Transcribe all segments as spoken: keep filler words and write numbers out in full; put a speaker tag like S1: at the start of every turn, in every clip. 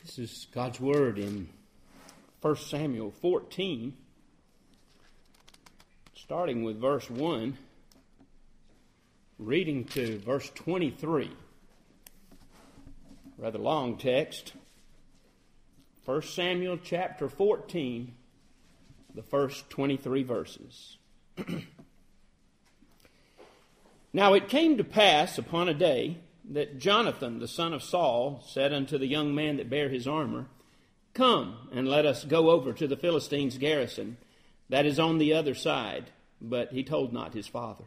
S1: This is God's Word in First Samuel fourteen, starting with verse one, reading to verse twenty-three. Rather long text. First Samuel chapter fourteen, the first twenty-three verses. Now it came to pass upon a day that Jonathan the son of Saul said unto the young man that bare his armor, Come, and let us go over to the Philistines' garrison, that is on the other side. But he told not his father.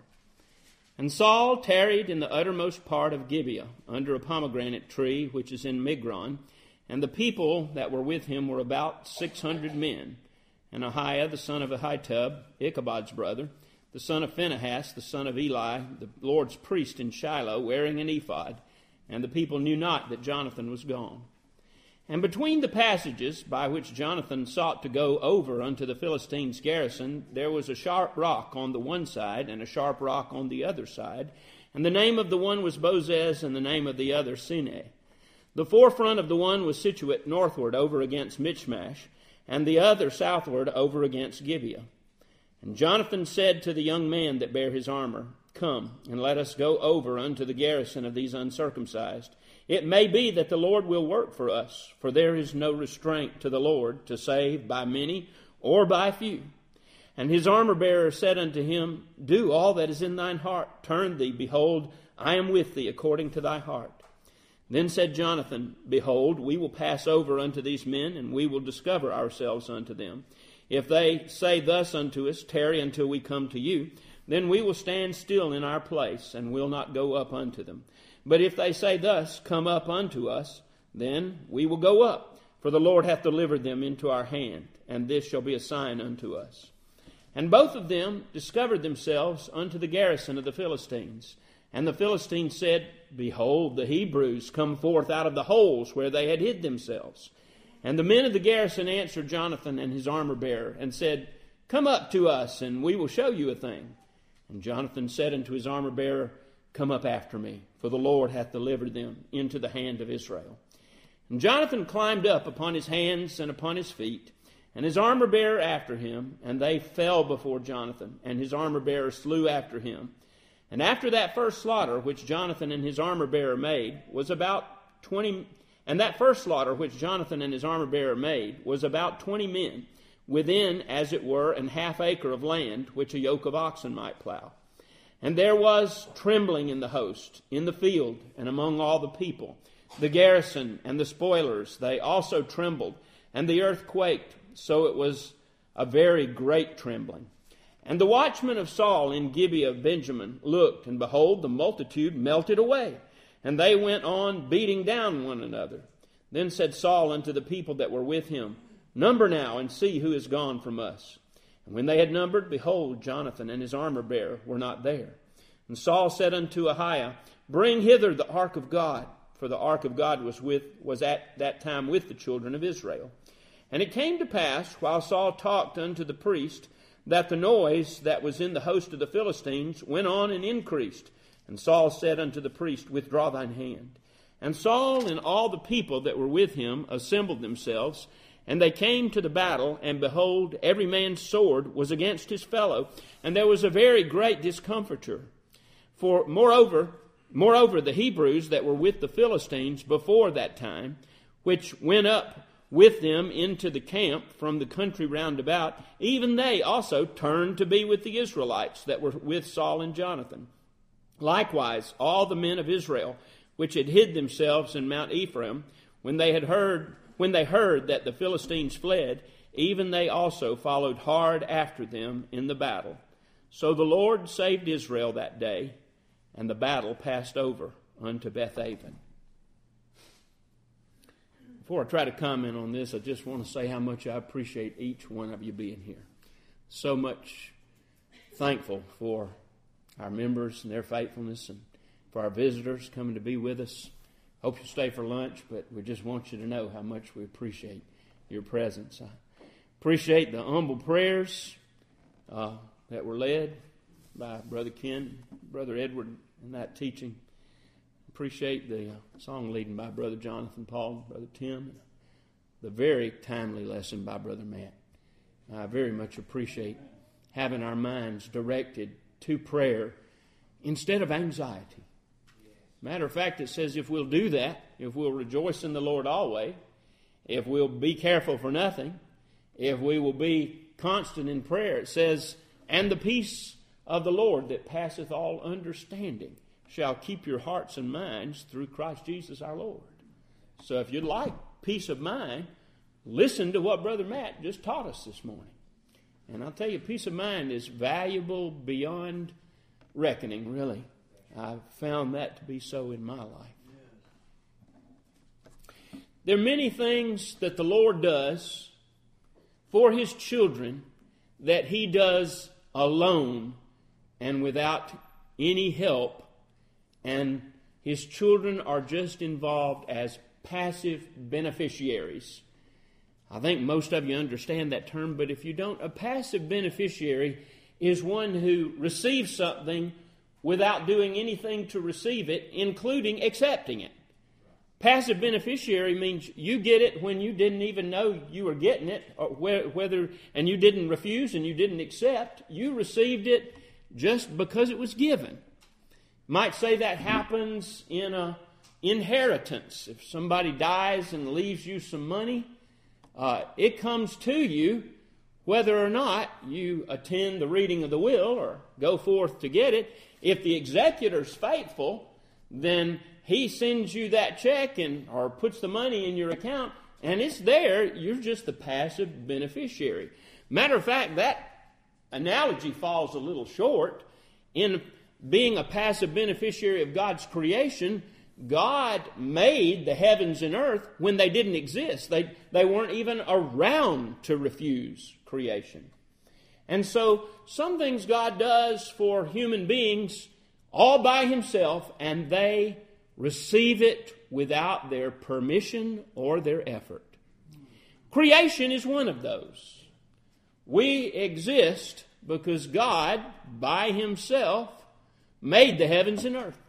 S1: And Saul tarried in the uttermost part of Gibeah, under a pomegranate tree which is in Migron, and the people that were with him were about six hundred men. And Ahiah the son of Ahitub, Ichabod's brother, the son of Phinehas, the son of Eli, the Lord's priest in Shiloh, wearing an ephod, and the people knew not that Jonathan was gone. And between the passages by which Jonathan sought to go over unto the Philistines' garrison, there was a sharp rock on the one side, and a sharp rock on the other side, and the name of the one was Bozez, and the name of the other Sineh. The forefront of the one was situate northward over against Michmash, and the other southward over against Gibeah. And Jonathan said to the young man that bare his armor, Come, and let us go over unto the garrison of these uncircumcised. It may be that the Lord will work for us, for there is no restraint to the Lord to save by many or by few. And his armor-bearer said unto him, Do all that is in thine heart. Turn thee, behold, I am with thee according to thy heart. Then said Jonathan, Behold, we will pass over unto these men, and we will discover ourselves unto them. If they say thus unto us, Tarry until we come to you, then we will stand still in our place, and will not go up unto them. But if they say thus, Come up unto us, then we will go up, for the Lord hath delivered them into our hand, and this shall be a sign unto us. And both of them discovered themselves unto the garrison of the Philistines. And the Philistines said, Behold, the Hebrews come forth out of the holes where they had hid themselves. And the men of the garrison answered Jonathan and his armor-bearer, and said, Come up to us, and we will show you a thing. And Jonathan said unto his armor-bearer, Come up after me, for the Lord hath delivered them into the hand of Israel. And Jonathan climbed up upon his hands and upon his feet, and his armor-bearer after him, and they fell before Jonathan, and his armor-bearer slew after him. And after that first slaughter which Jonathan and his armor-bearer made was about twenty, and that first slaughter which Jonathan and his armor-bearer made was about twenty men, within, as it were, an half acre of land which a yoke of oxen might plow. And there was trembling in the host, in the field, and among all the people. The garrison and the spoilers, they also trembled, and the earth quaked, so it was a very great trembling. And the watchmen of Saul in Gibeah of Benjamin looked, and behold, the multitude melted away, and they went on beating down one another. Then said Saul unto the people that were with him, Number now, and see who is gone from us. And when they had numbered, behold, Jonathan and his armor-bearer were not there. And Saul said unto Ahiah, Bring hither the ark of God, for the ark of God was with was at that time with the children of Israel. And it came to pass, while Saul talked unto the priest, that the noise that was in the host of the Philistines went on and increased. And Saul said unto the priest, Withdraw thine hand. And Saul and all the people that were with him assembled themselves, and they came to the battle, and behold, every man's sword was against his fellow, and there was a very great discomfiture. For moreover, moreover, the Hebrews that were with the Philistines before that time, which went up with them into the camp from the country round about, even they also turned to be with the Israelites that were with Saul and Jonathan. Likewise, all the men of Israel, which had hid themselves in Mount Ephraim, when they had heard, when they heard that the Philistines fled, even they also followed hard after them in the battle. So the Lord saved Israel that day, and the battle passed over unto Bethaven. Before I try to comment on this, I just want to say how much I appreciate each one of you being here. So much thankful for our members and their faithfulness, and for our visitors coming to be with us. Hope you stay for lunch, but we just want you to know how much we appreciate your presence. I appreciate the humble prayers uh, that were led by Brother Ken, Brother Edward in that teaching. Appreciate the uh, song leading by Brother Jonathan Paul and Brother Tim. the very timely lesson by Brother Matt. I very much appreciate having our minds directed to prayer instead of anxiety. Matter of fact, it says if we'll do that, if we'll rejoice in the Lord always, if we'll be careful for nothing, if we will be constant in prayer, it says, and the peace of the Lord that passeth all understanding shall keep your hearts and minds through Christ Jesus our Lord. So if you'd like peace of mind, listen to what Brother Matt just taught us this morning. And I'll tell you, peace of mind is valuable beyond reckoning, really. I've found that to be so in my life. There are many things that the Lord does for His children that He does alone and without any help, and His children are just involved as passive beneficiaries. I think most of you understand that term, but if you don't, a passive beneficiary is one who receives something without doing anything to receive it, including accepting it. Passive beneficiary means you get it when you didn't even know you were getting it, or whether and you didn't refuse and you didn't accept. You received it just because it was given. Might say that happens in a inheritance. If somebody dies and leaves you some money, uh, it comes to you whether or not you attend the reading of the will or go forth to get it. If the executor's faithful, then he sends you that check and or puts the money in your account, and it's there. You're just the passive beneficiary. Matter of fact, that analogy falls a little short. In being a passive beneficiary of God's creation, God made the heavens and earth when they didn't exist. They, they weren't even around to refuse creation. And so some things God does for human beings all by Himself, and they receive it without their permission or their effort. Creation is one of those. We exist because God, by Himself, made the heavens and earth.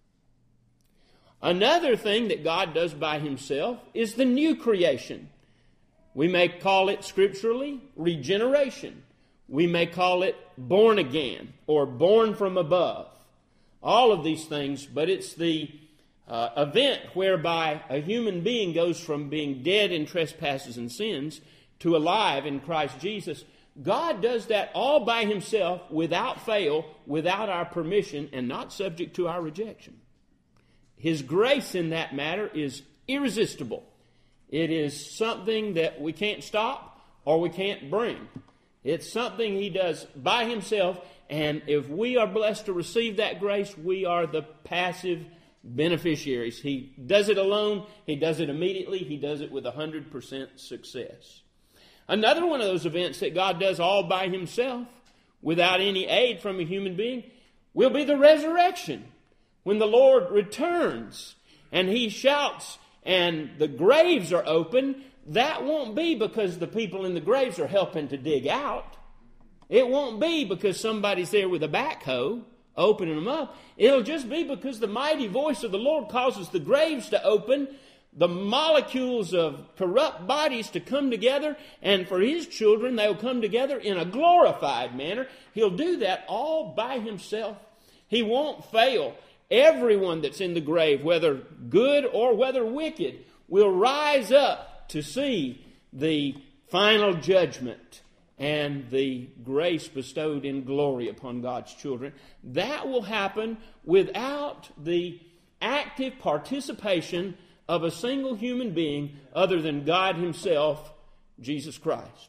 S1: Another thing that God does by Himself is the new creation. We may call it scripturally regeneration. We may call it born again or born from above. All of these things, but it's the uh, event whereby a human being goes from being dead in trespasses and sins to alive in Christ Jesus. God does that all by Himself, without fail, without our permission, and not subject to our rejection. His grace in that matter is irresistible. It is something that we can't stop or we can't bring. It's something He does by Himself, and if we are blessed to receive that grace, we are the passive beneficiaries. He does it alone. He does it immediately. He does it with one hundred percent success. Another one of those events that God does all by Himself, without any aid from a human being, will be the resurrection. When the Lord returns and He shouts and the graves are open, that won't be because the people in the graves are helping to dig out. It won't be because somebody's there with a backhoe opening them up. It'll just be because the mighty voice of the Lord causes the graves to open, the molecules of corrupt bodies to come together, and for His children, they'll come together in a glorified manner. He'll do that all by Himself. He won't fail. Everyone that's in the grave, whether good or whether wicked, will rise up to see the final judgment and the grace bestowed in glory upon God's children. That will happen without the active participation of a single human being other than God Himself, Jesus Christ.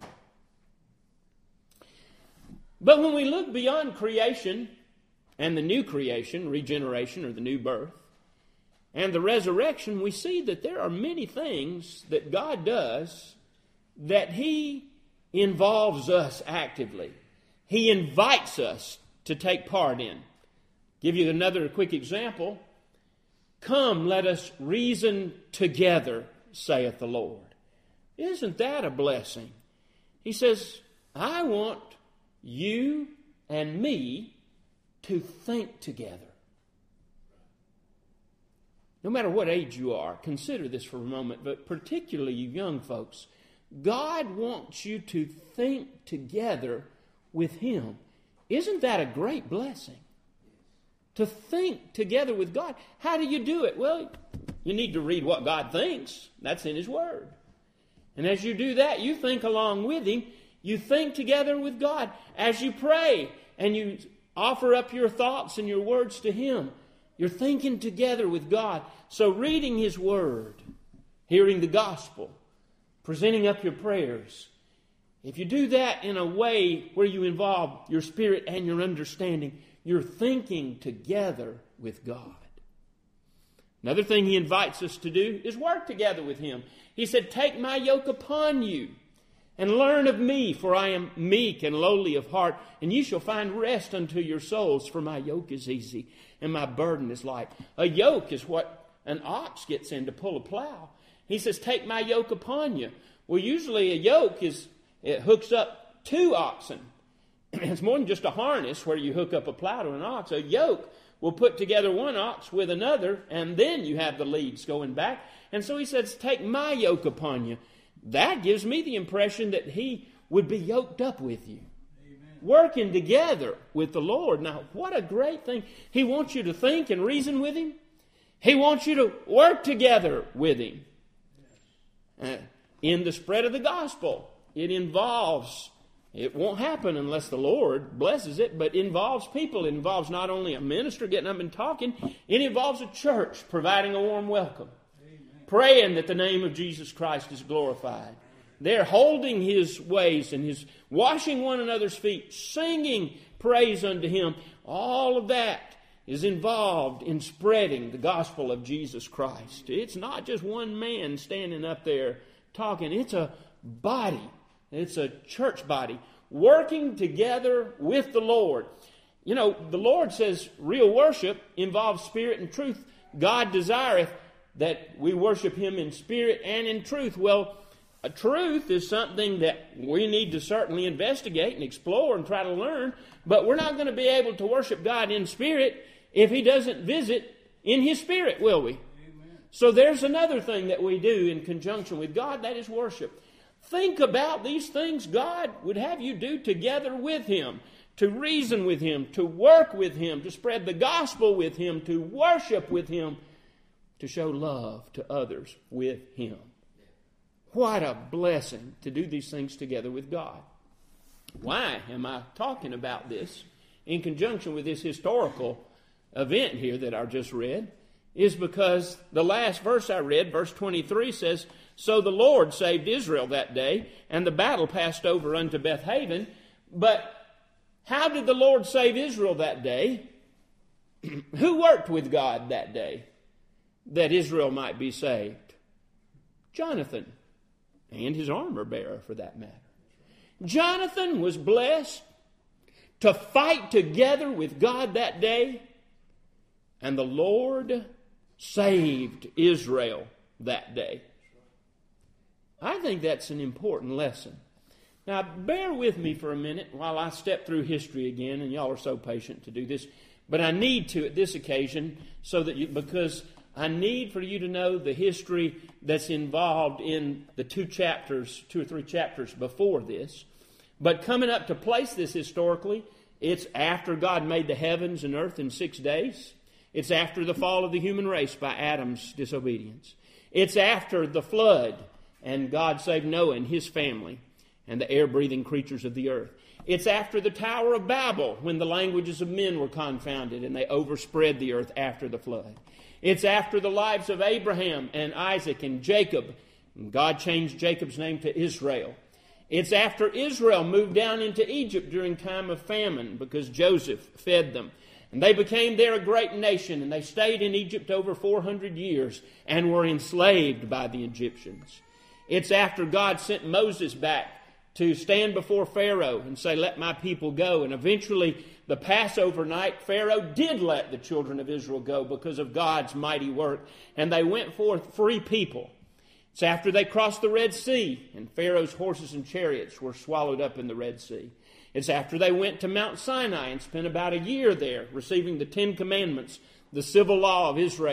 S1: But when we look beyond creation and the new creation, regeneration or the new birth, and the resurrection, we see that there are many things that God does that He involves us actively. He invites us to take part in. Give you another quick example. Come, let us reason together, saith the Lord. Isn't that a blessing? He says, I want you and me to think together. no matter what age you are, consider this for a moment, but particularly you young folks, God wants you to think together with Him. Isn't that a great blessing? To think together with God. How do you do it? Well, you need to read what God thinks. That's in His Word. And as you do that, you think along with Him. You think together with God. As you pray and you offer up your thoughts and your words to Him, you're thinking together with God. So reading His Word, hearing the gospel, presenting up your prayers, if you do that in a way where you involve your spirit and your understanding, you're thinking together with God. Another thing He invites us to do is work together with Him. He said, take my yoke upon you and learn of me, for I am meek and lowly of heart, and ye shall find rest unto your souls, for my yoke is easy and my burden is light. A yoke is what an ox gets in to pull a plow. He says, take my yoke upon you. Well, usually a yoke is, it hooks up two oxen. It's more than just a harness where you hook up a plow to an ox. A yoke will put together one ox with another, and then you have the leads going back. And so He says, take my yoke upon you. That gives me the impression that He would be yoked up with you. Amen. Working together with the Lord. Now, what a great thing. He wants you to think and reason with Him. He wants you to work together with Him. Uh, in the spread of the gospel, it involves, it won't happen unless the Lord blesses it, but involves people. It involves not only a minister getting up and talking, it involves a church providing a warm welcome. Praying that the name of Jesus Christ is glorified. They're holding His ways and His washing one another's feet, singing praise unto Him. All of that is involved in spreading the gospel of Jesus Christ. It's not just one man standing up there talking. It's a body. It's a church body working together with the Lord. You know, the Lord says real worship involves spirit and truth. God desireth that we worship Him in spirit and in truth. Well, a truth is something that we need to certainly investigate and explore and try to learn, but we're not going to be able to worship God in spirit if He doesn't visit in His spirit, will we? Amen. So there's another thing that we do in conjunction with God, that is worship. Think about these things God would have you do together with Him, to reason with Him, to work with Him, to spread the gospel with Him, to worship with Him, to show love to others with Him. What a blessing to do these things together with God. Why am I talking about this in conjunction with this historical event here that I just read? Is because the last verse I read, verse twenty-three, says, so the Lord saved Israel that day, and the battle passed over unto Bethaven. But how did the Lord save Israel that day? Who worked with God that day that Israel might be saved? Jonathan, and his armor bearer for that matter. Jonathan was blessed to fight together with God that day, and the Lord saved Israel that day. I think that's an important lesson. Now, bear with me for a minute while I step through history again, and y'all are so patient to do this, but I need to at this occasion so that you, because I need for you to know the history that's involved in the two chapters, two or three chapters before this. But coming up to place this historically, it's after God made the heavens and earth in six days. It's after the fall of the human race by Adam's disobedience. It's after the flood and God saved Noah and his family and the air-breathing creatures of the earth. It's after the Tower of Babel when the languages of men were confounded and they overspread the earth after the flood. It's after the lives of Abraham and Isaac and Jacob. And God changed Jacob's name to Israel. It's after Israel moved down into Egypt during time of famine because Joseph fed them. And they became there a great nation, and they stayed in Egypt over four hundred years and were enslaved by the Egyptians. It's after God sent Moses back to stand before Pharaoh and say, let my people go. And eventually, the Passover night, Pharaoh did let the children of Israel go because of God's mighty work. And they went forth free people. It's after they crossed the Red Sea, and Pharaoh's horses and chariots were swallowed up in the Red Sea. It's after they went to Mount Sinai and spent about a year there, receiving the Ten Commandments, the civil law of Israel.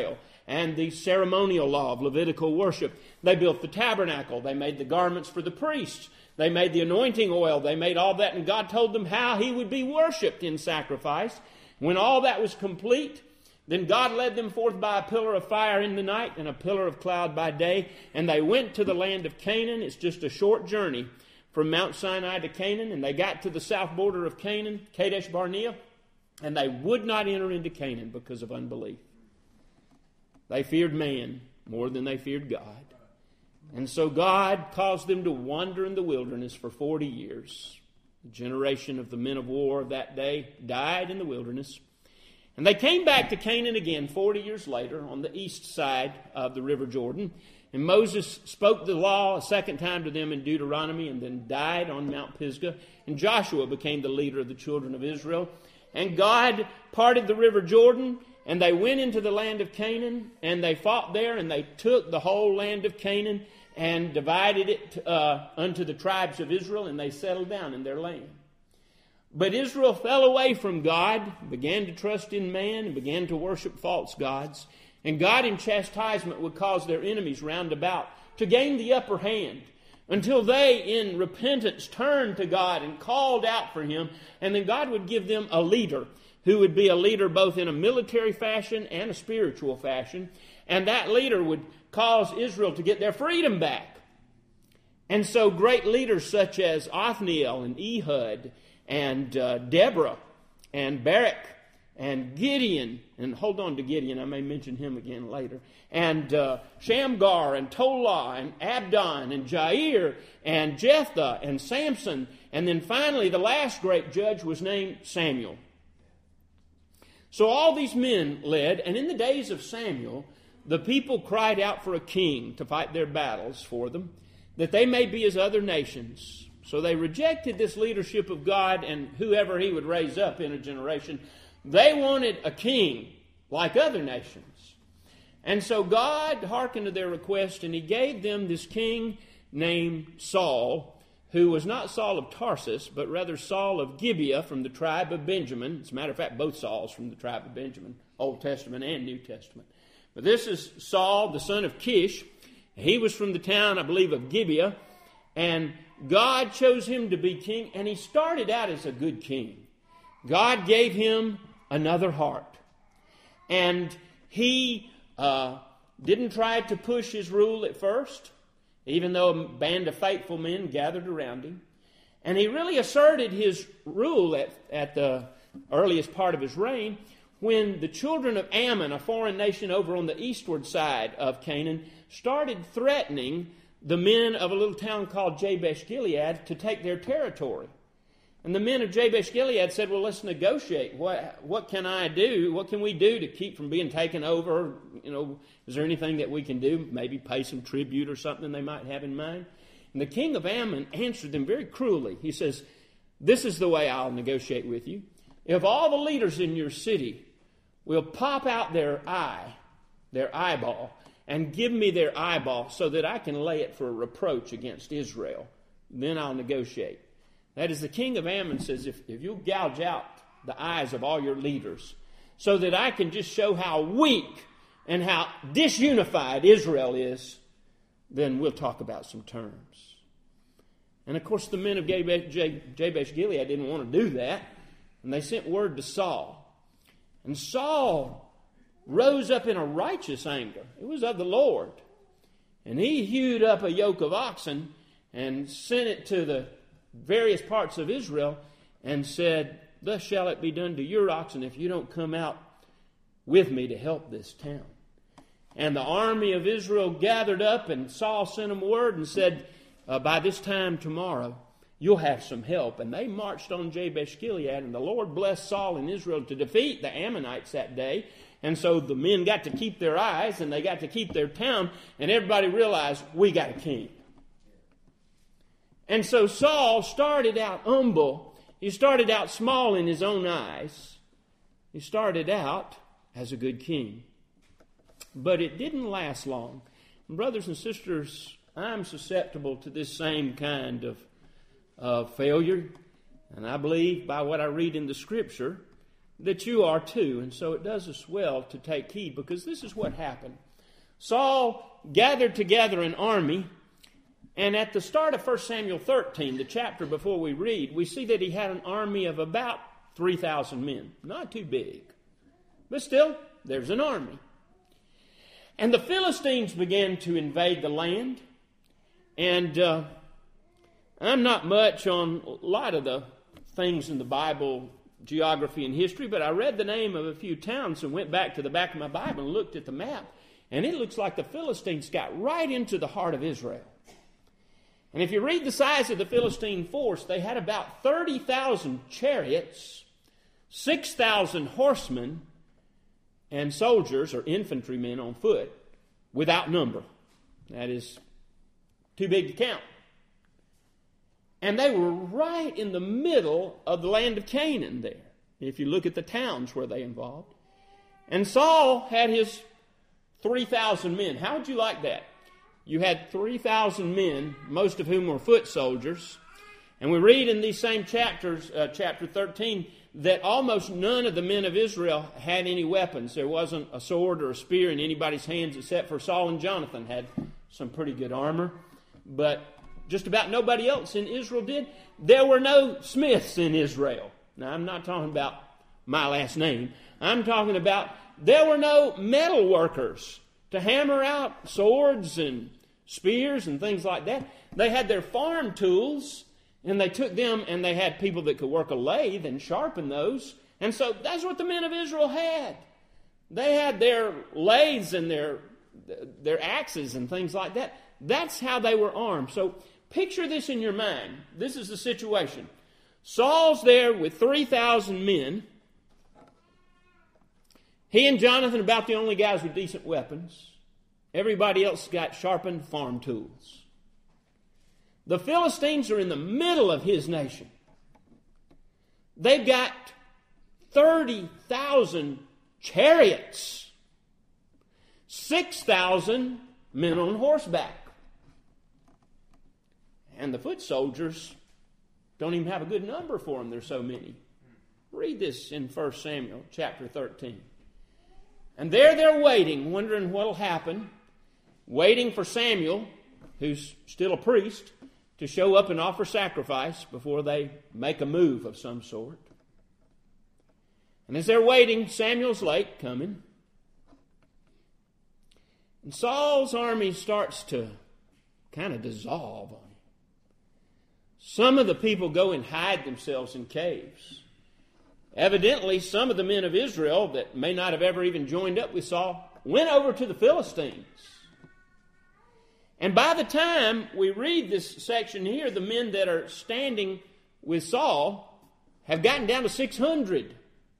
S1: and the ceremonial law of Levitical worship. They built the tabernacle. They made the garments for the priests. They made the anointing oil. They made all that, and God told them how he would be worshipped in sacrifice. When all that was complete, then God led them forth by a pillar of fire in the night and a pillar of cloud by day, and they went to the land of Canaan. It's just a short journey from Mount Sinai to Canaan, and they got to the south border of Canaan, Kadesh Barnea, and they would not enter into Canaan because of unbelief. They feared man more than they feared God. And so God caused them to wander in the wilderness for forty years. The generation of the men of war of that day died in the wilderness. And they came back to Canaan again forty years later on the east side of the river Jordan. And Moses spoke the law a second time to them in Deuteronomy and then died on Mount Pisgah. And Joshua became the leader of the children of Israel. And God parted the river Jordan, and they went into the land of Canaan, and they fought there, and they took the whole land of Canaan and divided it uh, unto the tribes of Israel, and they settled down in their land. But Israel fell away from God, began to trust in man, and began to worship false gods. And God in chastisement would cause their enemies round about to gain the upper hand until they in repentance turned to God and called out for him. And then God would give them a leader who would be a leader both in a military fashion and a spiritual fashion. And that leader would cause Israel to get their freedom back. And so great leaders such as Othniel and Ehud and uh, Deborah and Barak and Gideon, and hold on to Gideon, I may mention him again later, and uh, Shamgar and Tolah and Abdon and Jair and Jephthah and Samson, and then finally the last great judge was named Samuel. So all these men led, and in the days of Samuel, the people cried out for a king to fight their battles for them, that they may be as other nations. So they rejected this leadership of God and whoever he would raise up in a generation. They wanted a king like other nations. And so God hearkened to their request, and he gave them this king named Saul, who was not Saul of Tarsus, but rather Saul of Gibeah from the tribe of Benjamin. As a matter of fact, both Sauls from the tribe of Benjamin, Old Testament and New Testament. But this is Saul, the son of Kish. He was from the town, I believe, of Gibeah. And God chose him to be king, and he started out as a good king. God gave him another heart. And he uh, didn't try to push his rule at first, even though a band of faithful men gathered around him. And he really asserted his rule at, at the earliest part of his reign when the children of Ammon, a foreign nation over on the eastward side of Canaan, started threatening the men of a little town called Jabesh-Gilead to take their territory. And the men of Jabesh-Gilead said, well, let's negotiate. What, what can I do? What can we do to keep from being taken over? You know, is there anything that we can do? Maybe pay some tribute or something they might have in mind. And the king of Ammon answered them very cruelly. He says, this is the way I'll negotiate with you. If all the leaders in your city will pop out their eye, their eyeball, and give me their eyeball so that I can lay it for a reproach against Israel, then I'll negotiate. That is, the king of Ammon says, if, if you'll gouge out the eyes of all your leaders so that I can just show how weak and how disunified Israel is, then we'll talk about some terms. And of course the men of Jabesh-Gilead didn't want to do that, and they sent word to Saul. And Saul rose up in a righteous anger. It was of the Lord. And he hewed up a yoke of oxen and sent it to the various parts of Israel and said, thus shall it be done to your oxen if you don't come out with me to help this town. And the army of Israel gathered up, and Saul sent them word and said, uh, by this time tomorrow, you'll have some help. And they marched on Jabesh-Gilead, and the Lord blessed Saul and Israel to defeat the Ammonites that day. And so the men got to keep their eyes, and they got to keep their town, and everybody realized, we got a king. And so Saul started out humble. He started out small in his own eyes. He started out as a good king. But it didn't last long. Brothers and sisters, I'm susceptible to this same kind of, of failure. And I believe by what I read in the Scripture that you are too. And so it does us well to take heed, because this is what happened. Saul gathered together an army, and at the start of First Samuel thirteen, the chapter before we read, we see that he had an army of about three thousand men. Not too big, but still, there's an army. And the Philistines began to invade the land, and uh, I'm not much on a lot of the things in the Bible, geography and history, but I read the name of a few towns and went back to the back of my Bible and looked at the map, and it looks like the Philistines got right into the heart of Israel. And if you read the size of the Philistine force, they had about thirty thousand chariots, six thousand horsemen, and soldiers or infantrymen on foot without number. That is too big to count. And they were right in the middle of the land of Canaan there, if you look at the towns where they involved. And Saul had his three thousand men. How would you like that? You had three thousand men, most of whom were foot soldiers. And we read in these same chapters, uh, chapter thirteen, that almost none of the men of Israel had any weapons. There wasn't a sword or a spear in anybody's hands except for Saul and Jonathan had some pretty good armor. But just about nobody else in Israel did. There were no smiths in Israel. Now, I'm not talking about my last name. I'm talking about there were no metal workers to hammer out swords and spears and things like that. They had their farm tools, and they took them, and they had people that could work a lathe and sharpen those. And so that's what the men of Israel had. They had their lathes and their, their axes and things like that. That's how they were armed. So picture this in your mind. This is the situation. Saul's there with three thousand men. He and Jonathan are about the only guys with decent weapons. Everybody else got sharpened farm tools. The Philistines are in the middle of his nation. They've got thirty thousand chariots, six thousand men on horseback. And the foot soldiers don't even have a good number for them. There's so many. Read this in First Samuel chapter thirteen. And there they're waiting, wondering what will happen, waiting for Samuel, who's still a priest, to show up and offer sacrifice before they make a move of some sort. And as they're waiting, Samuel's late coming. And Saul's army starts to kind of dissolve on him. Some of the people go and hide themselves in caves. Evidently, some of the men of Israel that may not have ever even joined up with Saul went over to the Philistines. And by the time we read this section here, the men that are standing with Saul have gotten down to six hundred.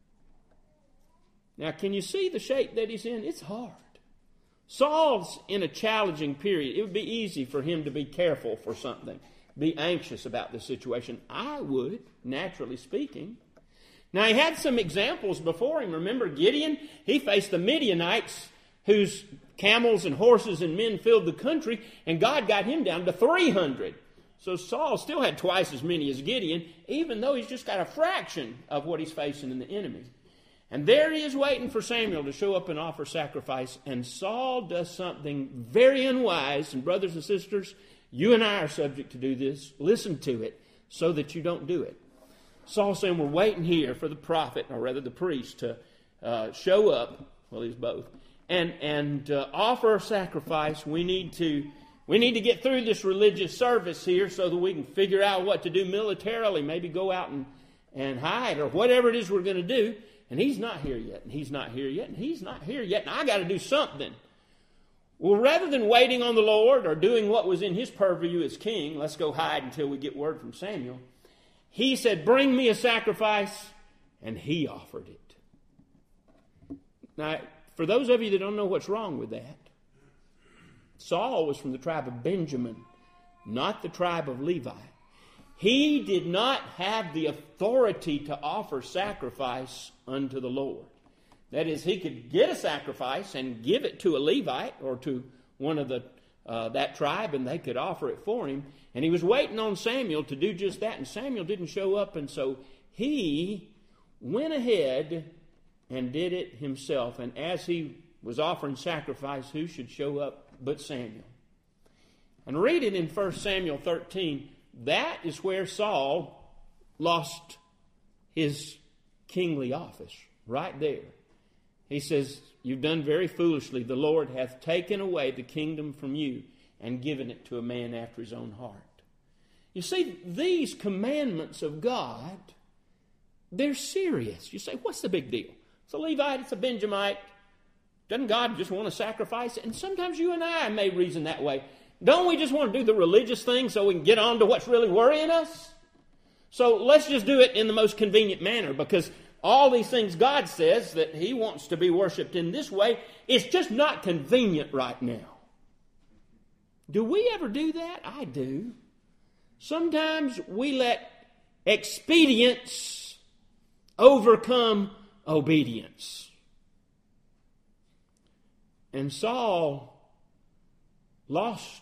S1: Now, can you see the shape that he's in? It's hard. Saul's in a challenging period. It would be easy for him to be careful for something, be anxious about the situation. I would, naturally speaking. Now, he had some examples before him. Remember Gideon? He faced the Midianites, whose camels and horses and men filled the country, and God got him down to three hundred. So Saul still had twice as many as Gideon, even though he's just got a fraction of what he's facing in the enemy. And there he is waiting for Samuel to show up and offer sacrifice, and Saul does something very unwise. And brothers and sisters, you and I are subject to do this. Listen to it so that you don't do it. Saul's saying, we're waiting here for the prophet, or rather the priest, to uh, show up. Well, he's both. And and uh, offer a sacrifice. We need to we need to get through this religious service here so that we can figure out what to do militarily. Maybe go out and, and hide or whatever it is we're going to do. And he's not here yet. And he's not here yet. And he's not here yet. And I got to do something. Well, rather than waiting on the Lord or doing what was in his purview as king, let's go hide until we get word from Samuel. He said, bring me a sacrifice, and he offered it. Now, for those of you that don't know what's wrong with that, Saul was from the tribe of Benjamin, not the tribe of Levi. He did not have the authority to offer sacrifice unto the Lord. That is, he could get a sacrifice and give it to a Levite or to one of the uh, that tribe, and they could offer it for him. And he was waiting on Samuel to do just that, and Samuel didn't show up, and so he went ahead and did it himself. And as he was offering sacrifice, who should show up but Samuel? And read it in First Samuel thirteen. That is where Saul lost his kingly office, right there. He says, "You've done very foolishly. The Lord hath taken away the kingdom from you and given it to a man after his own heart." You see, these commandments of God, they're serious. You say, what's the big deal? It's a Levite, it's a Benjamite. Doesn't God just want to sacrifice it? And sometimes you and I may reason that way. Don't we just want to do the religious thing so we can get on to what's really worrying us? So let's just do it in the most convenient manner, because all these things God says that He wants to be worshipped in this way, it's just not convenient right now. Do we ever do that? I do. Sometimes we let expedience overcome obedience. And Saul lost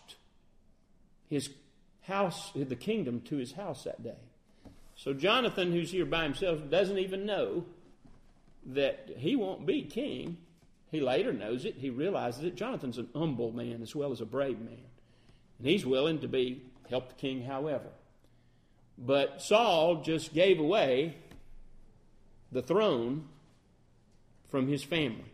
S1: his house, the kingdom, to his house that day. So Jonathan, who's here by himself, doesn't even know that he won't be king. He later knows it. He realizes it. Jonathan's an humble man as well as a brave man. And he's willing to be help the king however. But Saul just gave away the throne from his family.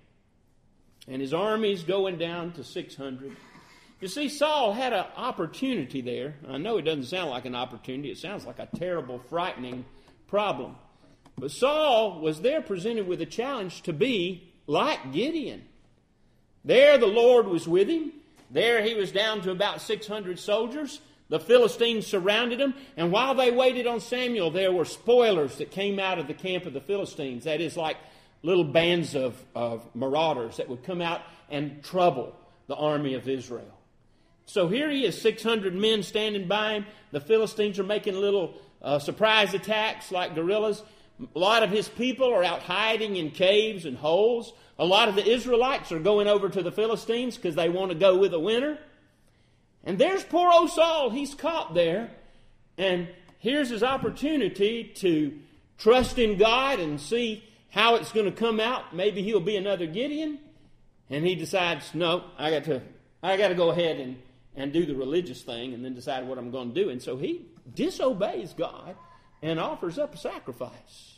S1: And his army's going down to six hundred. You see, Saul had an opportunity there. I know it doesn't sound like an opportunity. It sounds like a terrible, frightening problem. But Saul was there presented with a challenge to be like Gideon. There the Lord was with him. There he was down to about six hundred soldiers. The Philistines surrounded him. And while they waited on Samuel, there were spoilers that came out of the camp of the Philistines. That is like little bands of, of marauders that would come out and trouble the army of Israel. So here he is, six hundred men standing by him. The Philistines are making little uh, surprise attacks like guerrillas. A lot of his people are out hiding in caves and holes. A lot of the Israelites are going over to the Philistines because they want to go with the winter. And there's poor old Saul. He's caught there. And here's his opportunity to trust in God and see how it's going to come out. Maybe he'll be another Gideon. And he decides, no, I got to, I got to go ahead and, and do the religious thing and then decide what I'm going to do. And so he disobeys God and offers up a sacrifice.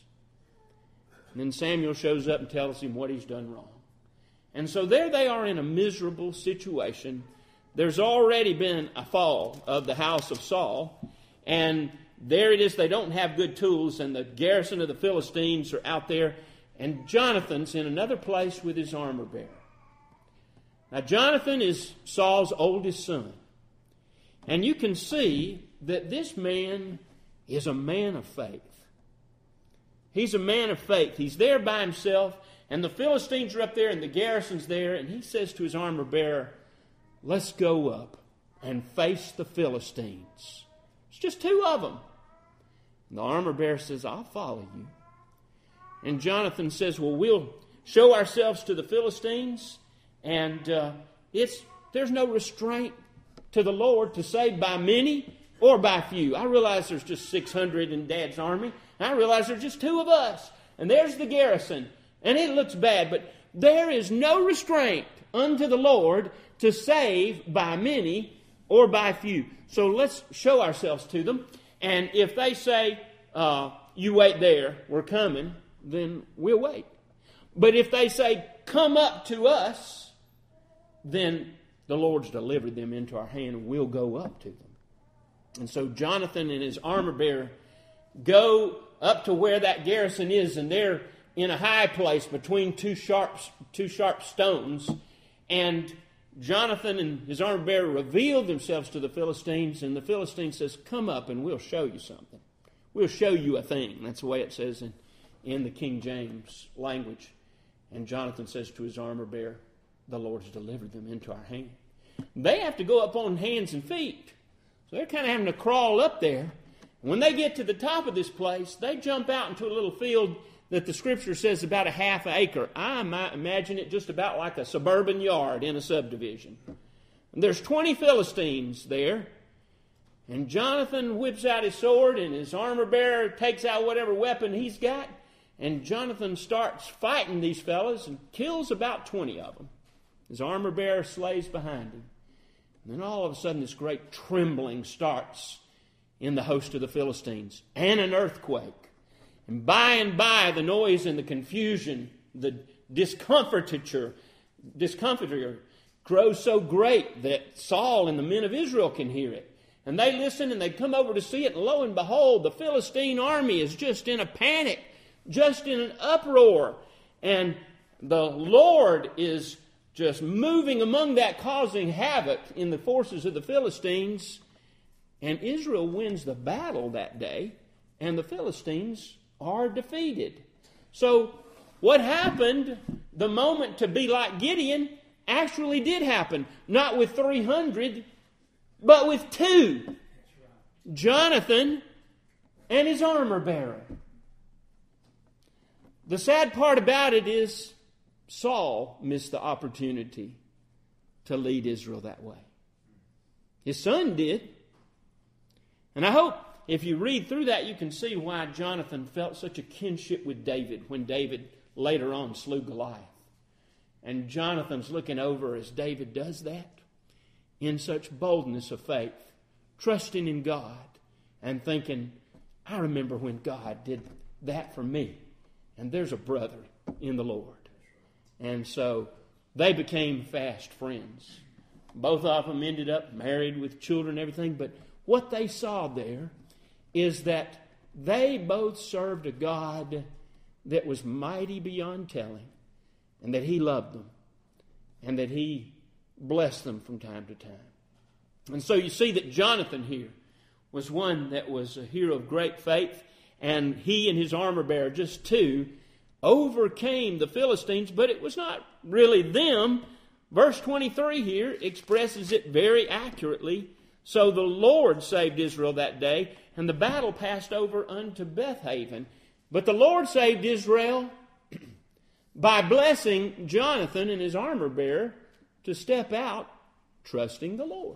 S1: And then Samuel shows up and tells him what he's done wrong. And so there they are in a miserable situation. There's already been a fall of the house of Saul. And there it is, they don't have good tools. And the garrison of the Philistines are out there. And Jonathan's in another place with his armor bearer. Now Jonathan is Saul's oldest son. And you can see that this man is a man of faith. He's a man of faith. He's there by himself, and the Philistines are up there, and the garrison's there, and he says to his armor bearer, let's go up and face the Philistines. It's just two of them. And the armor bearer says, I'll follow you. And Jonathan says, well, we'll show ourselves to the Philistines, and uh, it's there's no restraint to the Lord to save by many or by few. I realize there's just six hundred in Dad's army. I realize there's just two of us. And there's the garrison. And it looks bad, but there is no restraint unto the Lord to save by many or by few. So let's show ourselves to them. And if they say, uh, you wait there, we're coming, then we'll wait. But if they say, come up to us, then the Lord's delivered them into our hand and we'll go up to them. And so Jonathan and his armor bearer go up to where that garrison is, and they're in a high place between two sharp, two sharp stones. And Jonathan and his armor bearer reveal themselves to the Philistines, and the Philistine says, come up and we'll show you something. We'll show you a thing. That's the way it says in, in the King James language. And Jonathan says to his armor bearer, the Lord has delivered them into our hand. They have to go up on hands and feet. So they're kind of having to crawl up there. When they get to the top of this place, they jump out into a little field that the Scripture says about a half acre. I might imagine it just about like a suburban yard in a subdivision. And there's twenty Philistines there. And Jonathan whips out his sword, and his armor bearer takes out whatever weapon he's got. And Jonathan starts fighting these fellas and kills about twenty of them. His armor bearer slays behind him. And then all of a sudden this great trembling starts in the host of the Philistines, and an earthquake. And by and by the noise and the confusion, the discomfiture, discomfiture grows so great that Saul and the men of Israel can hear it. And they listen and they come over to see it, and lo and behold, the Philistine army is just in a panic, just in an uproar. And the Lord is just moving among that, causing havoc in the forces of the Philistines. And Israel wins the battle that day, and the Philistines are defeated. So what happened, the moment to be like Gideon, actually did happen. Not with three hundred, but with two. Jonathan and his armor bearer. The sad part about it is Saul missed the opportunity to lead Israel that way. His son did. And I hope if you read through that, you can see why Jonathan felt such a kinship with David when David later on slew Goliath. And Jonathan's looking over as David does that in such boldness of faith, trusting in God and thinking, I remember when God did that for me. And there's a brother in the Lord. And so they became fast friends. Both of them ended up married with children and everything. But what they saw there is that they both served a God that was mighty beyond telling, and that He loved them, and that He blessed them from time to time. And so you see that Jonathan here was one that was a hero of great faith, and he and his armor bearer, just two, overcame the Philistines, but it was not really them. Verse twenty-three here expresses it very accurately. So the Lord saved Israel that day, and the battle passed over unto Bethaven. But the Lord saved Israel by blessing Jonathan and his armor bearer to step out, trusting the Lord.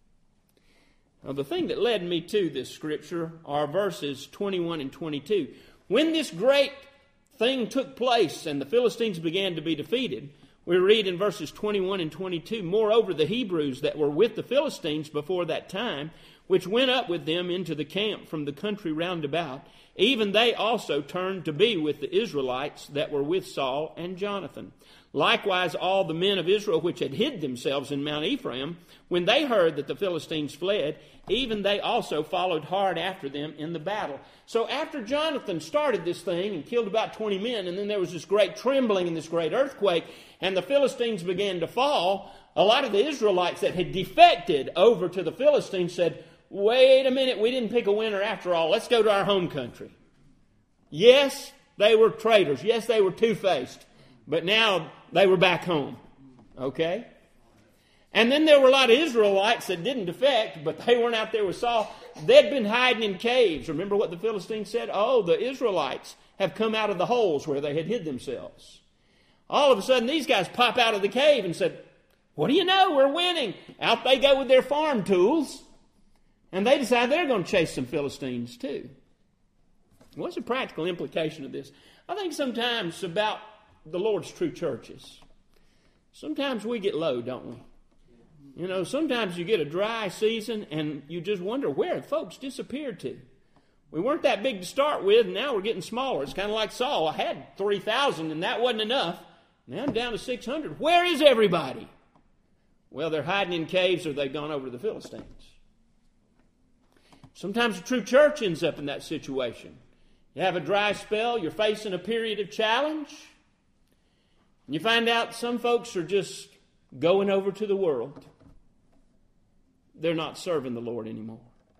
S1: Now, the thing that led me to this scripture are verses twenty-one and twenty-two. When this great thing took place and the Philistines began to be defeated, we read in verses twenty-one and twenty-two, Moreover, the Hebrews that were with the Philistines before that time, which went up with them into the camp from the country round about, even they also turned to be with the Israelites that were with Saul and Jonathan. Likewise, all the men of Israel which had hid themselves in Mount Ephraim, when they heard that the Philistines fled, even they also followed hard after them in the battle. So after Jonathan started this thing and killed about twenty men, and then there was this great trembling and this great earthquake, and the Philistines began to fall, a lot of the Israelites that had defected over to the Philistines said, wait a minute, we didn't pick a winner after all. Let's go to our home country. Yes, they were traitors. Yes, they were two-faced. But now they were back home. Okay? And then there were a lot of Israelites that didn't defect, but they weren't out there with Saul. They'd been hiding in caves. Remember what the Philistines said? Oh, the Israelites have come out of the holes where they had hid themselves. All of a sudden, these guys pop out of the cave and said, what do you know? We're winning. Out they go with their farm tools. And they decide they're going to chase some Philistines too. What's the practical implication of this? I think sometimes about the Lord's true churches. Sometimes we get low, don't we? You know, sometimes you get a dry season and you just wonder where folks disappeared to. We weren't that big to start with, and now we're getting smaller. It's kind of like Saul. I had three thousand and that wasn't enough. Now I'm down to six hundred. Where is everybody? Well, they're hiding in caves or they've gone over to the Philistines. Sometimes the true church ends up in that situation. You have a dry spell, you're facing a period of challenge, and you find out some folks are just going over to the world. They're not serving the Lord anymore.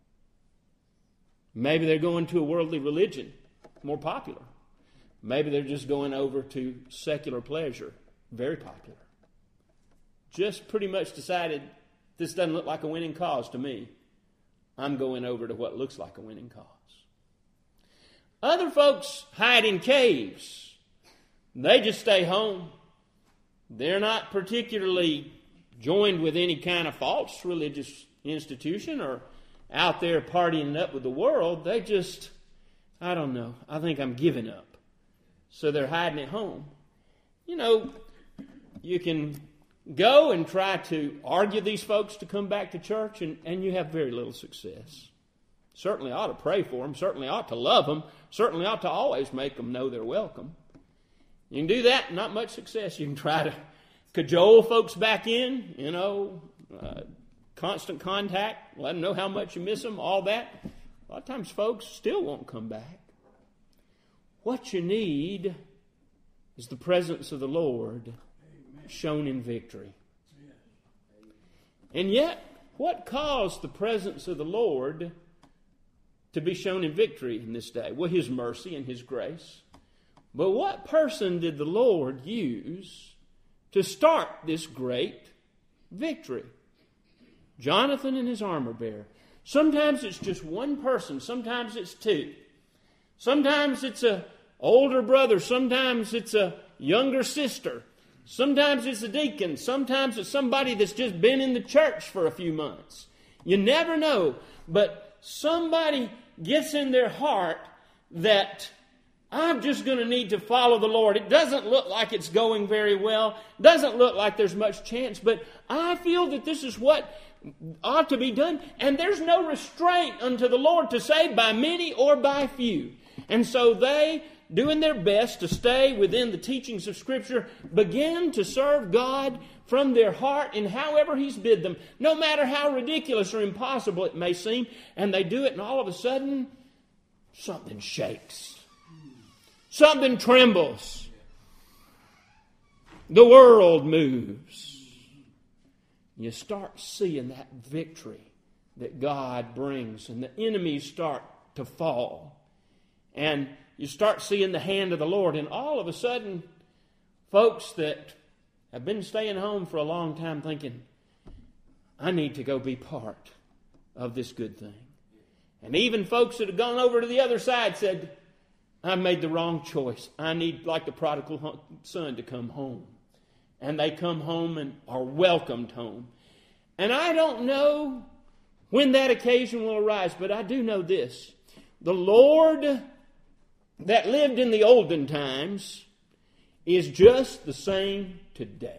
S1: Maybe they're going to a worldly religion, more popular. Maybe they're just going over to secular pleasure, very popular. Just pretty much decided this doesn't look like a winning cause to me. I'm going over to what looks like a winning cause. Other folks hide in caves. They just stay home. They're not particularly joined with any kind of false religious institution or out there partying up with the world. They just, I don't know, I think I'm giving up. So they're hiding at home. You know, you can go and try to argue these folks to come back to church, and, and you have very little success. Certainly ought to pray for them, certainly ought to love them, certainly ought to always make them know they're welcome. You can do that, not much success. You can try to cajole folks back in, you know, uh, constant contact, let them know how much you miss them, all that. A lot of times folks still won't come back. What you need is the presence of the Lord shown in victory. And yet, what caused the presence of the Lord to be shown in victory in this day? Well, His mercy and His grace. But what person did the Lord use to start this great victory? Jonathan and his armor bearer. Sometimes it's just one person. Sometimes it's two. Sometimes it's a older brother. Sometimes it's a younger sister. Sometimes it's a deacon. Sometimes it's somebody that's just been in the church for a few months. You never know. But somebody gets in their heart that I'm just going to need to follow the Lord. It doesn't look like it's going very well. Doesn't look like there's much chance. But I feel that this is what ought to be done. And there's no restraint unto the Lord to say by many or by few. And so they, doing their best to stay within the teachings of Scripture, begin to serve God from their heart in however He's bid them, no matter how ridiculous or impossible it may seem. And they do it, and all of a sudden, something shakes. Something trembles. The world moves. You start seeing that victory that God brings, and the enemies start to fall. And you start seeing the hand of the Lord, and all of a sudden, folks that have been staying home for a long time thinking, I need to go be part of this good thing. And even folks that have gone over to the other side said, I made the wrong choice. I need, like the prodigal son, to come home. And they come home and are welcomed home. And I don't know when that occasion will arise, but I do know this. The Lord that lived in the olden times is just the same today.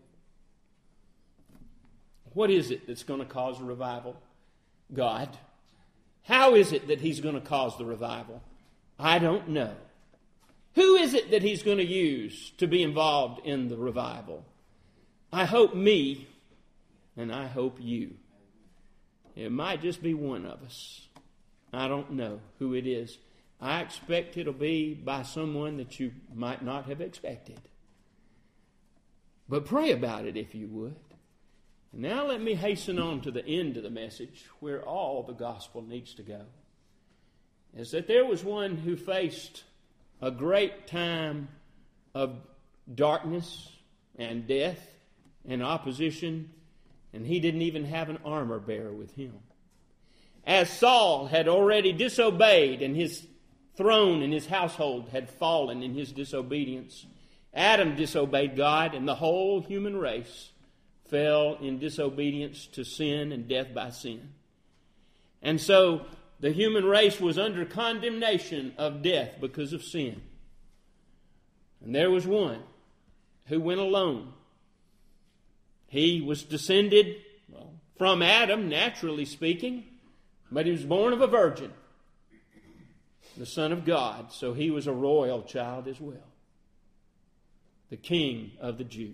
S1: What is it that's going to cause a revival? God. How is it that He's going to cause the revival? I don't know. Who is it that He's going to use to be involved in the revival? I hope me, and I hope you. It might just be one of us. I don't know who it is. I expect it'll be by someone that you might not have expected. But pray about it if you would. Now let me hasten on to the end of the message, where all the gospel needs to go. Is that there was one who faced a great time of darkness and death and opposition, and he didn't even have an armor bearer with him. As Saul had already disobeyed, and his throne and his household had fallen in his disobedience, Adam disobeyed God, and the whole human race fell in disobedience to sin and death by sin. And so the human race was under condemnation of death because of sin. And there was one who went alone. He was descended well, from Adam, naturally speaking, but he was born of a virgin, the Son of God. So he was a royal child as well, the King of the Jews.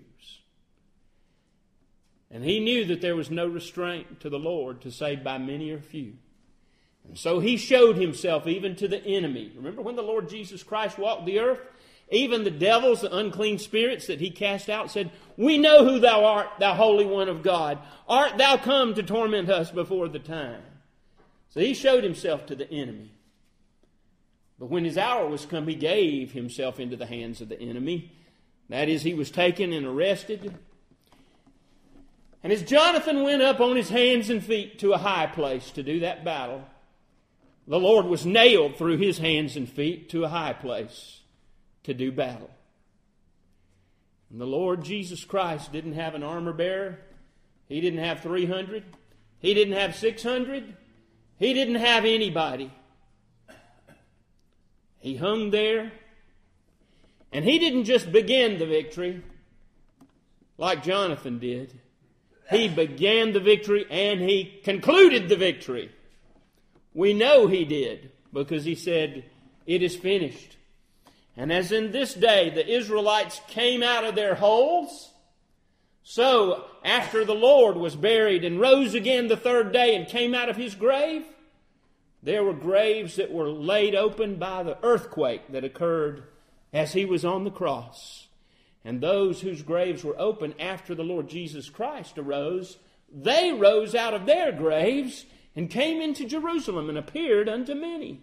S1: And he knew that there was no restraint to the Lord to save by many or few. And so he showed himself even to the enemy. Remember when the Lord Jesus Christ walked the earth? Even the devils, the unclean spirits that he cast out said, we know who thou art, thou Holy One of God. Art thou come to torment us before the time? So he showed himself to the enemy. But when his hour was come, he gave himself into the hands of the enemy. That is, he was taken and arrested. And as Jonathan went up on his hands and feet to a high place to do that battle, the Lord was nailed through his hands and feet to a high place to do battle. And the Lord Jesus Christ didn't have an armor bearer. He didn't have three hundred. He didn't have six hundred. He didn't have anybody. He hung there. And he didn't just begin the victory. like Jonathan did. He began the victory and he concluded the victory. We know he did because he said, "It is finished." And as in this day the Israelites came out of their holes, so after the Lord was buried and rose again the third day and came out of his grave, there were graves that were laid open by the earthquake that occurred as he was on the cross. And those whose graves were open after the Lord Jesus Christ arose, they rose out of their graves and came into Jerusalem and appeared unto many.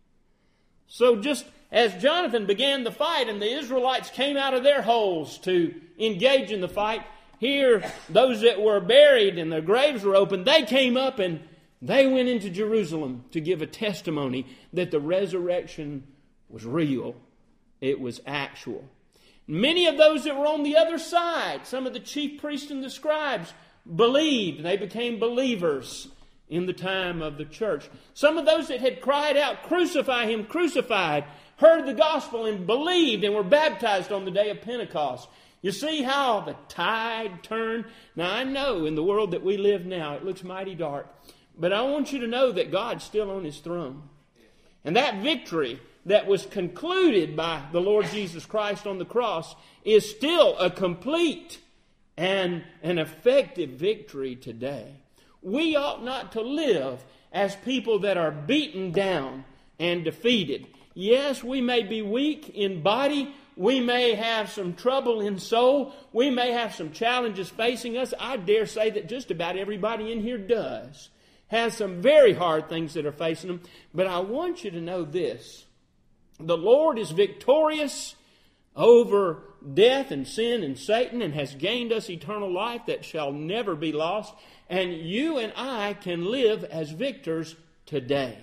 S1: So just as Jonathan began the fight and the Israelites came out of their holes to engage in the fight, here those that were buried and their graves were open, they came up and they went into Jerusalem to give a testimony that the resurrection was real. It was actual. Many of those that were on the other side, some of the chief priests and the scribes, believed. They became believers in the time of the church. Some of those that had cried out, "Crucify him, crucified," heard the gospel and believed and were baptized on the day of Pentecost. You see how the tide turned? Now I know in the world that we live now, it looks mighty dark. But I want you to know that God's still on his throne. And that victory that was concluded by the Lord Jesus Christ on the cross is still a complete and an effective victory today. We ought not to live as people that are beaten down and defeated. Yes, we may be weak in body. We may have some trouble in soul. We may have some challenges facing us. I dare say that just about everybody in here does. Has some very hard things that are facing them. But I want you to know this. The Lord is victorious over death and sin and Satan and has gained us eternal life that shall never be lost. And you and I can live as victors today.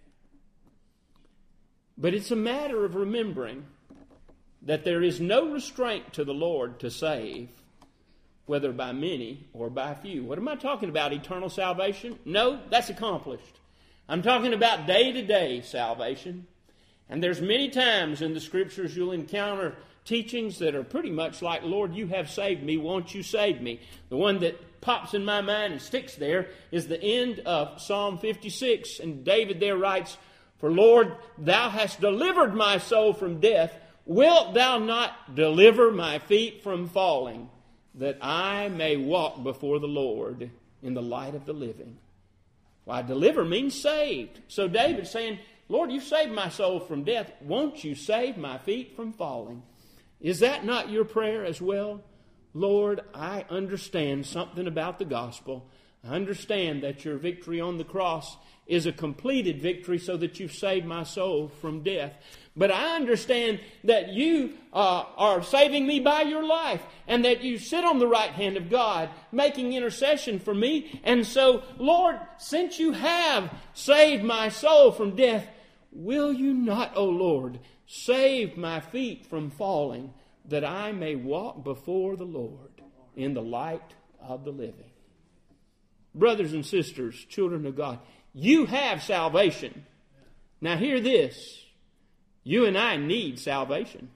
S1: But it's a matter of remembering that there is no restraint to the Lord to save, whether by many or by few. What am I talking about? Eternal salvation? No, that's accomplished. I'm talking about day-to-day salvation. And there's many times in the Scriptures you'll encounter teachings that are pretty much like, "Lord, you have saved me, won't you save me?" The one that pops in my mind and sticks there is the end of Psalm fifty-six. And David there writes, "For Lord, thou hast delivered my soul from death. Wilt thou not deliver my feet from falling, that I may walk before the Lord in the light of the living?" Why, deliver means saved. So David's saying, "Lord, you saved my soul from death. Won't you save my feet from falling?" Is that not your prayer as well? Lord, I understand something about the gospel. I understand that your victory on the cross is a completed victory so that you've saved my soul from death. But I understand that you uh, are saving me by your life and that you sit on the right hand of God making intercession for me. And so, Lord, since you have saved my soul from death, will you not, O Lord, save my feet from falling, that I may walk before the Lord in the light of the living? Brothers and sisters, children of God, you have salvation. Now hear this. You and I need salvation.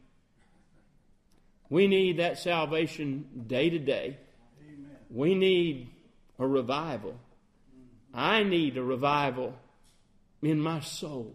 S1: We need that salvation day to day. Amen. We need a revival. I need a revival in my soul.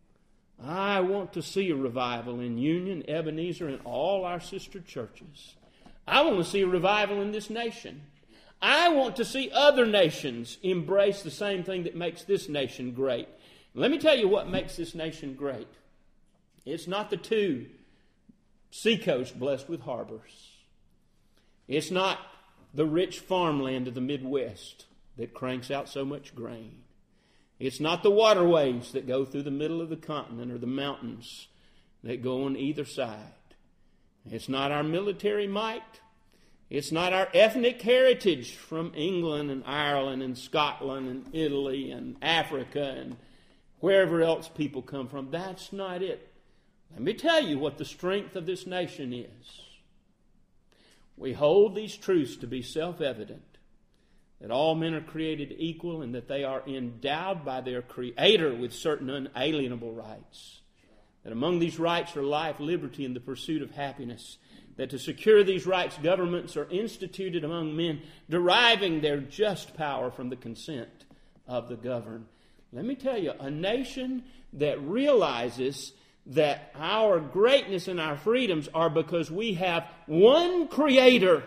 S1: I want to see a revival in Union, Ebenezer, and all our sister churches. I want to see a revival in this nation. I want to see other nations embrace the same thing that makes this nation great. Let me tell you what makes this nation great. It's not the two seacoasts blessed with harbors. It's not the rich farmland of the Midwest that cranks out so much grain. It's not the waterways that go through the middle of the continent or the mountains that go on either side. It's not our military might. It's not our ethnic heritage from England and Ireland and Scotland and Italy and Africa and wherever else people come from. That's not it. Let me tell you what the strength of this nation is. We hold these truths to be self-evident, that all men are created equal and that they are endowed by their Creator with certain unalienable rights. That among these rights are life, liberty, and the pursuit of happiness. that to secure these rights, governments are instituted among men, deriving their just power from the consent of the governed. Let me tell you, a nation that realizes that our greatness and our freedoms are because we have one Creator.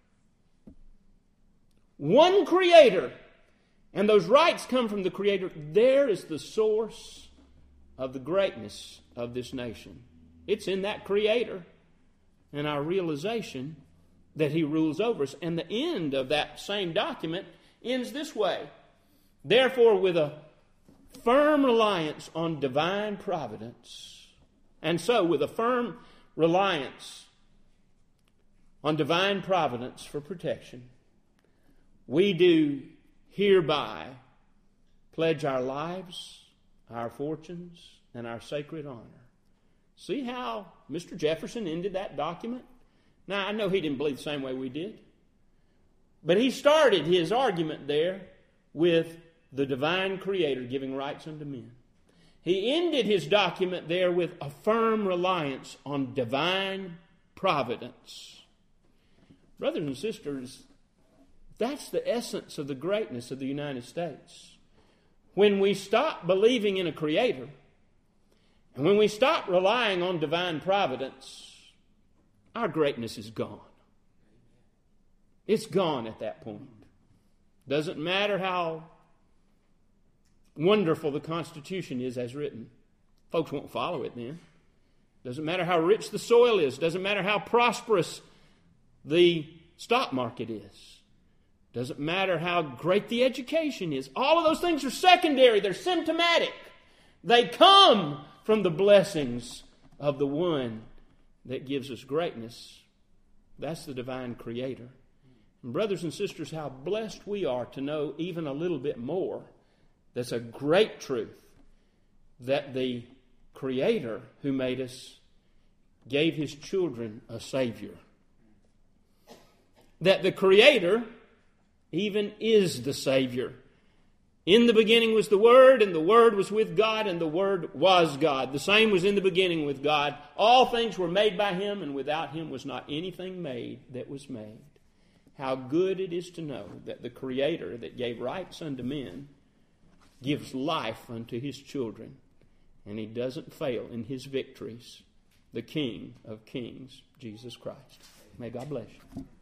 S1: One Creator. And those rights come from the Creator. There is the source of the greatness of this nation. It's in that Creator and our realization that He rules over us. And the end of that same document ends this way. Therefore, with a firm reliance on divine providence, and so with a firm reliance on divine providence for protection, we do hereby pledge our lives, our fortunes, and our sacred honor. See how Mister Jefferson ended that document? Now, I know he didn't believe the same way we did, but he started his argument there with the divine Creator giving rights unto men. He ended his document there with a firm reliance on divine providence. Brothers and sisters, that's the essence of the greatness of the United States. When we stop believing in a Creator, and when we stop relying on divine providence, our greatness is gone. It's gone at that point. Doesn't matter how wonderful the Constitution is as written. Folks won't follow it then. Doesn't matter how rich the soil is. Doesn't matter how prosperous the stock market is. Doesn't matter how great the education is. All of those things are secondary. They're symptomatic. They come from the blessings of the one that gives us greatness. That's the divine Creator. And brothers and sisters, how blessed we are to know even a little bit more. That's a great truth, that the Creator who made us gave His children a Savior. That the Creator even is the Savior. In the beginning was the Word, and the Word was with God, and the Word was God. The same was in the beginning with God. All things were made by Him, and without Him was not anything made that was made. How good it is to know that the Creator that gave rights unto men gives life unto His children, and He doesn't fail in His victories. The King of Kings, Jesus Christ. May God bless you.